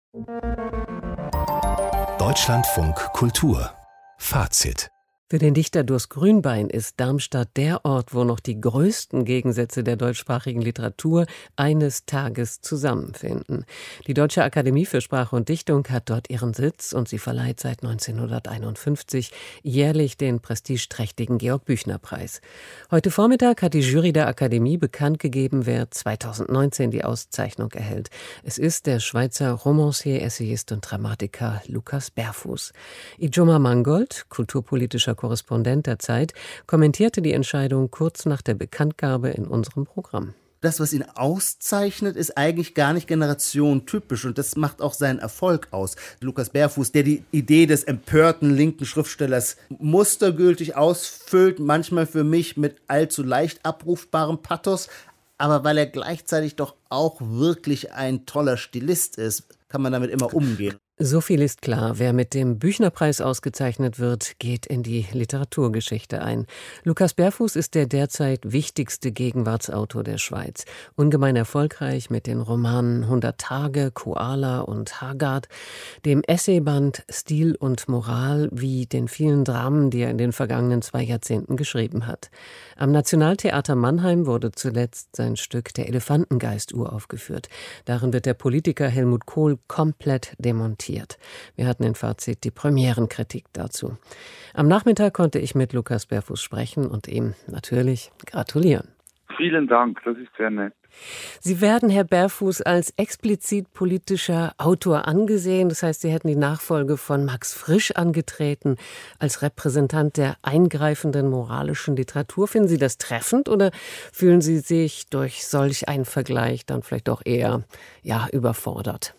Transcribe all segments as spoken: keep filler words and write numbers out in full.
Deutschlandfunk Kultur Fazit. Für den Dichter Durst Grünbein ist Darmstadt der Ort, wo noch die größten Gegensätze der deutschsprachigen Literatur eines Tages zusammenfinden. Die Deutsche Akademie für Sprache und Dichtung hat dort ihren Sitz und sie verleiht seit neunzehnhunderteinundfünfzig jährlich den prestigeträchtigen Georg-Büchner-Preis. Heute Vormittag hat die Jury der Akademie bekannt gegeben, wer zweitausendneunzehn die Auszeichnung erhält. Es ist der Schweizer Romancier, Essayist und Dramatiker Lukas Berfuß. Ijoma Mangold, kulturpolitischer Korrespondent der Zeit, kommentierte die Entscheidung kurz nach der Bekanntgabe in unserem Programm. Das, was ihn auszeichnet, ist eigentlich gar nicht generationentypisch und das macht auch seinen Erfolg aus. Lukas Berfuß, der die Idee des empörten linken Schriftstellers mustergültig ausfüllt, manchmal für mich mit allzu leicht abrufbarem Pathos, aber weil er gleichzeitig doch auch wirklich ein toller Stilist ist, kann man damit immer umgehen. So viel ist klar, wer mit dem Büchner-Preis ausgezeichnet wird, geht in die Literaturgeschichte ein. Lukas Berfuß ist der derzeit wichtigste Gegenwartsautor der Schweiz. Ungemein erfolgreich mit den Romanen hundert Tage, Koala und Haggard, dem Essayband Stil und Moral, wie den vielen Dramen, die er in den vergangenen zwei Jahrzehnten geschrieben hat. Am Nationaltheater Mannheim wurde zuletzt sein Stück Der Elefantengeist uraufgeführt. Darin wird der Politiker Helmut Kohl komplett demontiert. Wir hatten in Fazit die Premierenkritik dazu. Am Nachmittag konnte ich mit Lukas Berfuß sprechen und ihm natürlich gratulieren. Vielen Dank, das ist sehr nett. Sie werden, Herr Berfuß, als explizit politischer Autor angesehen. Das heißt, Sie hätten die Nachfolge von Max Frisch angetreten als Repräsentant der eingreifenden moralischen Literatur. Finden Sie das treffend oder fühlen Sie sich durch solch einen Vergleich dann vielleicht auch eher ja, überfordert?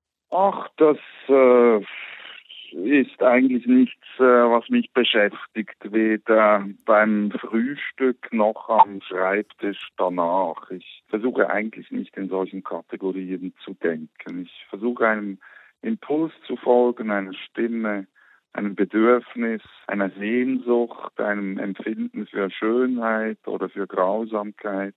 Ach, das äh, ist eigentlich nichts, äh, was mich beschäftigt, weder beim Frühstück noch am Schreibtisch danach. Ich versuche eigentlich nicht in solchen Kategorien zu denken. Ich versuche einem Impuls zu folgen, einer Stimme, einem Bedürfnis, einer Sehnsucht, einem Empfinden für Schönheit oder für Grausamkeit.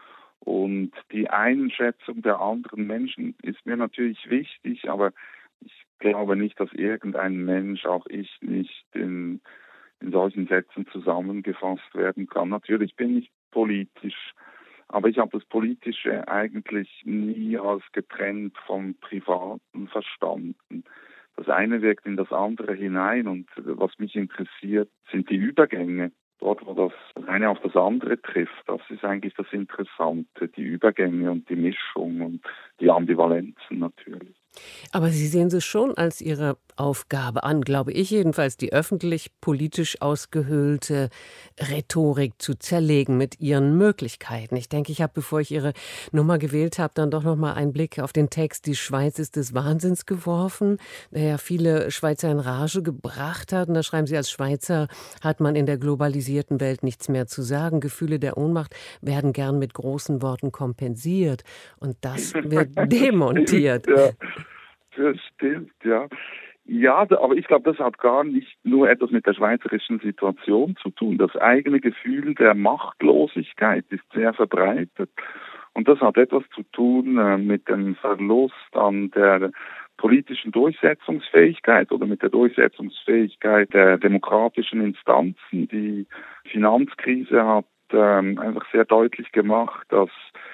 Und die Einschätzung der anderen Menschen ist mir natürlich wichtig, aber ich glaube nicht, dass irgendein Mensch, auch ich nicht, in, in solchen Sätzen zusammengefasst werden kann. Natürlich bin ich politisch, aber ich habe das Politische eigentlich nie als getrennt vom Privaten verstanden. Das eine wirkt in das andere hinein und was mich interessiert, sind die Übergänge. Dort, wo das eine auf das andere trifft, das ist eigentlich das Interessante, die Übergänge und die Mischung und die Ambivalenzen natürlich. Aber Sie sehen es schon als Ihre Aufgabe an, glaube ich jedenfalls, die öffentlich-politisch ausgehöhlte Rhetorik zu zerlegen mit Ihren Möglichkeiten. Ich denke, ich habe, bevor ich Ihre Nummer gewählt habe, dann doch noch mal einen Blick auf den Text Die Schweiz ist des Wahnsinns geworfen, der ja viele Schweizer in Rage gebracht hat. Und da schreiben Sie, als Schweizer hat man in der globalisierten Welt nichts mehr zu sagen. Gefühle der Ohnmacht werden gern mit großen Worten kompensiert. Und das wird demontiert. Ja. Das stimmt, ja. Ja, aber ich glaube, das hat gar nicht nur etwas mit der schweizerischen Situation zu tun. Das eigene Gefühl der Machtlosigkeit ist sehr verbreitet. Und das hat etwas zu tun äh, mit dem Verlust an der politischen Durchsetzungsfähigkeit oder mit der Durchsetzungsfähigkeit der demokratischen Instanzen. Die Finanzkrise hat ähm, einfach sehr deutlich gemacht, dass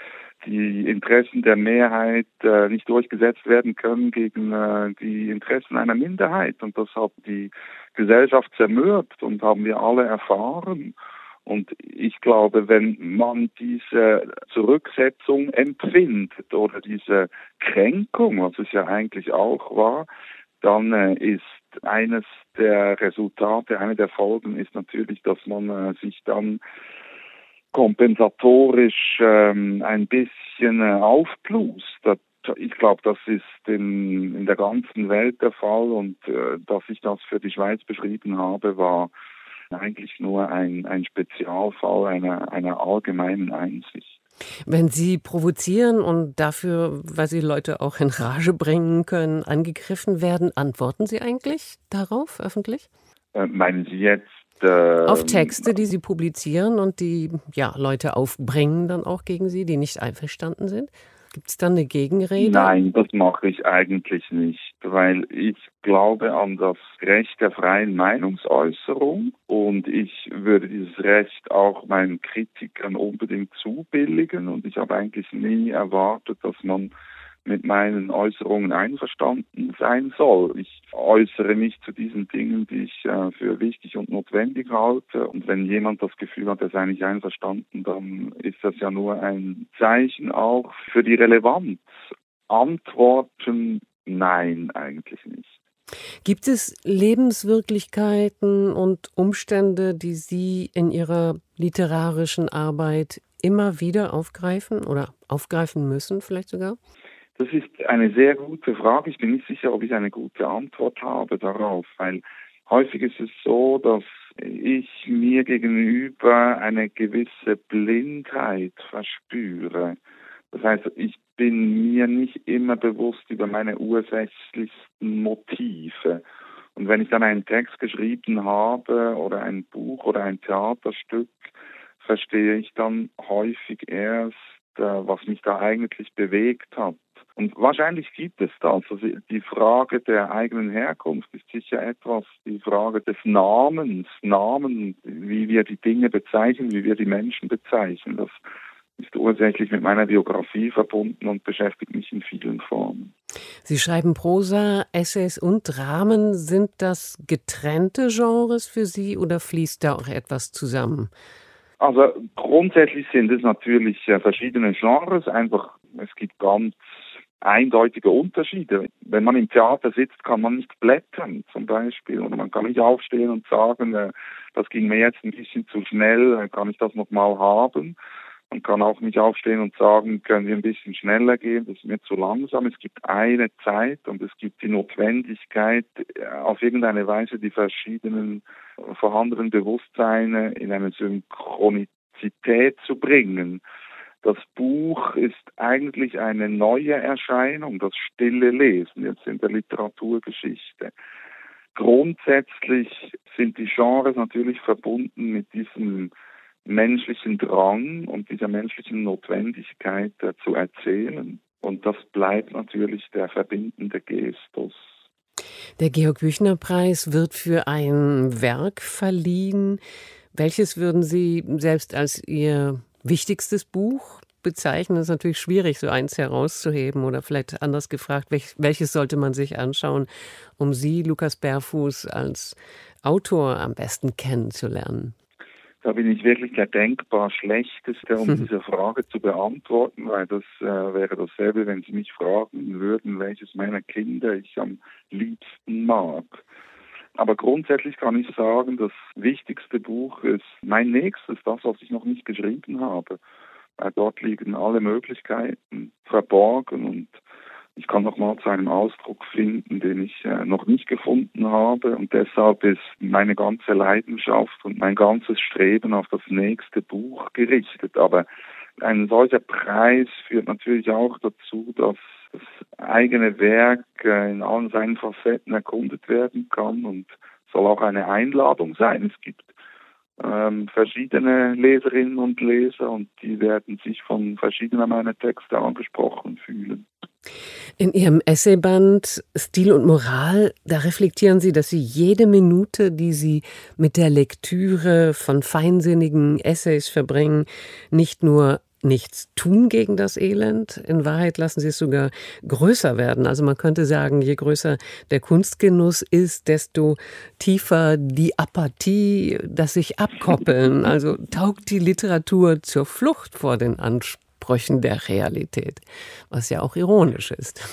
die Interessen der Mehrheit äh, nicht durchgesetzt werden können gegen äh, die Interessen einer Minderheit. Und das hat die Gesellschaft zermürbt und haben wir alle erfahren. Und ich glaube, wenn man diese Zurücksetzung empfindet oder diese Kränkung, was es ja eigentlich auch war, dann äh, ist eines der Resultate, eine der Folgen ist natürlich, dass man äh, sich dann kompensatorisch ähm, ein bisschen äh, aufplustert. Ich glaube, das ist in, in der ganzen Welt der Fall und äh, dass ich das für die Schweiz beschrieben habe, war eigentlich nur ein, ein Spezialfall einer, einer allgemeinen Einsicht. Wenn Sie provozieren und dafür, weil Sie Leute auch in Rage bringen können, angegriffen werden, antworten Sie eigentlich darauf öffentlich? Äh, meinen Sie jetzt äh, auf Texte, die Sie publizieren und die ja, Leute aufbringen dann auch gegen Sie, die nicht einverstanden sind? Gibt es dann eine Gegenrede? Nein, das mache ich eigentlich nicht, weil ich glaube an das Recht der freien Meinungsäußerung und ich würde dieses Recht auch meinen Kritikern unbedingt zubilligen und ich habe eigentlich nie erwartet, dass man mit meinen Äußerungen einverstanden sein soll. Ich äußere mich zu diesen Dingen, die ich äh, für wichtig und notwendig halte. Und wenn jemand das Gefühl hat, er sei nicht einverstanden, dann ist das ja nur ein Zeichen auch für die Relevanz. Antworten, nein, eigentlich nicht. Gibt es Lebenswirklichkeiten und Umstände, die Sie in Ihrer literarischen Arbeit immer wieder aufgreifen oder aufgreifen müssen vielleicht sogar? Das ist eine sehr gute Frage. Ich bin nicht sicher, ob ich eine gute Antwort habe darauf, weil häufig ist es so, dass ich mir gegenüber eine gewisse Blindheit verspüre. Das heißt, ich bin mir nicht immer bewusst über meine ursächlichsten Motive. Und wenn ich dann einen Text geschrieben habe oder ein Buch oder ein Theaterstück, verstehe ich dann häufig erst, was mich da eigentlich bewegt hat. Und wahrscheinlich gibt es das. Also die Frage der eigenen Herkunft ist sicher etwas, die Frage des Namens, Namen, wie wir die Dinge bezeichnen, wie wir die Menschen bezeichnen. Das ist ursächlich mit meiner Biografie verbunden und beschäftigt mich in vielen Formen. Sie schreiben Prosa, Essays und Dramen. Sind das getrennte Genres für Sie oder fließt da auch etwas zusammen? Also grundsätzlich sind es natürlich verschiedene Genres. Einfach, es gibt ganz eindeutige Unterschiede. Wenn man im Theater sitzt, kann man nicht blättern zum Beispiel. Oder man kann nicht aufstehen und sagen, das ging mir jetzt ein bisschen zu schnell, kann ich das nochmal haben. Man kann auch nicht aufstehen und sagen, können wir ein bisschen schneller gehen, das ist mir zu langsam. Es gibt eine Zeit und es gibt die Notwendigkeit, auf irgendeine Weise die verschiedenen vorhandenen Bewusstseine in eine Synchronizität zu bringen. Das Buch ist eigentlich eine neue Erscheinung, das stille Lesen jetzt in der Literaturgeschichte. Grundsätzlich sind die Genres natürlich verbunden mit diesem menschlichen Drang und dieser menschlichen Notwendigkeit äh, zu erzählen. Und das bleibt natürlich der verbindende Gestus. Der Georg-Büchner-Preis wird für ein Werk verliehen. Welches würden Sie selbst als Ihr wichtigstes Buch bezeichnen? Das ist natürlich schwierig, so eins herauszuheben oder vielleicht anders gefragt, welches sollte man sich anschauen, um Sie, Lukas Berfuß, als Autor am besten kennenzulernen? Da bin ich wirklich der denkbar Schlechteste, um diese Frage zu beantworten, weil das äh, wäre dasselbe, wenn Sie mich fragen würden, welches meiner Kinder ich am liebsten mag. Aber grundsätzlich kann ich sagen, das wichtigste Buch ist mein nächstes, das, was ich noch nicht geschrieben habe. Weil dort liegen alle Möglichkeiten verborgen und ich kann noch mal zu einem Ausdruck finden, den ich äh, noch nicht gefunden habe. Und deshalb ist meine ganze Leidenschaft und mein ganzes Streben auf das nächste Buch gerichtet. Aber ein solcher Preis führt natürlich auch dazu, dass das eigene Werk äh, in allen seinen Facetten erkundet werden kann und soll auch eine Einladung sein. Es gibt ähm, verschiedene Leserinnen und Leser und die werden sich von verschiedenen meiner Texte angesprochen fühlen. In Ihrem Essayband Stil und Moral, da reflektieren Sie, dass Sie jede Minute, die Sie mit der Lektüre von feinsinnigen Essays verbringen, nicht nur nichts tun gegen das Elend, in Wahrheit lassen Sie es sogar größer werden. Also man könnte sagen, je größer der Kunstgenuss ist, desto tiefer die Apathie, das sich abkoppeln. Also taugt die Literatur zur Flucht vor den Ansprüchen der Realität, was ja auch ironisch ist.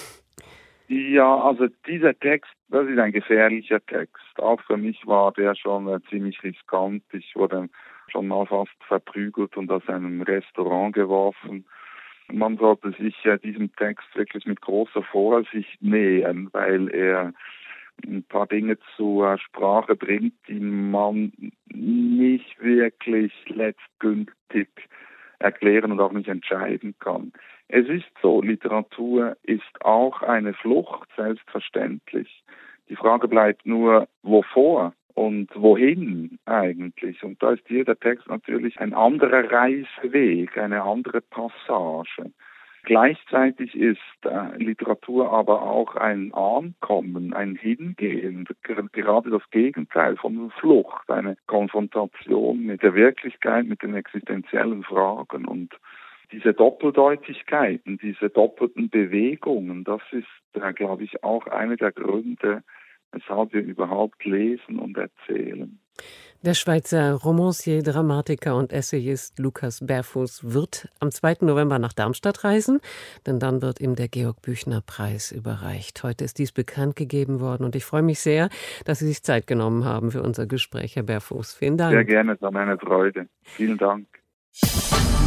Ja, also dieser Text, das ist ein gefährlicher Text. Auch für mich war der schon äh, ziemlich riskant. Ich wurde schon mal fast verprügelt und aus einem Restaurant geworfen. Man sollte sich äh, diesem Text wirklich mit großer Vorsicht nähern, weil er ein paar Dinge zur Sprache bringt, die man nicht wirklich letztgültig erklären und auch nicht entscheiden kann. Es ist so, Literatur ist auch eine Flucht, selbstverständlich. Die Frage bleibt nur, wovor und wohin eigentlich? Und da ist jeder Text natürlich ein anderer Reiseweg, eine andere Passage. Gleichzeitig ist äh, Literatur aber auch ein Ankommen, ein Hingehen, gerade das Gegenteil von Flucht, eine Konfrontation mit der Wirklichkeit, mit den existenziellen Fragen. Und diese Doppeldeutigkeiten, diese doppelten Bewegungen, das ist, äh, glaube ich, auch einer der Gründe, weshalb wir überhaupt lesen und erzählen. Der Schweizer Romancier, Dramatiker und Essayist Lukas Berfuß wird am zweiten November nach Darmstadt reisen, denn dann wird ihm der Georg-Büchner-Preis überreicht. Heute ist dies bekannt gegeben worden und ich freue mich sehr, dass Sie sich Zeit genommen haben für unser Gespräch, Herr Berfuß. Vielen Dank. Sehr gerne, es war meine Freude. Vielen Dank.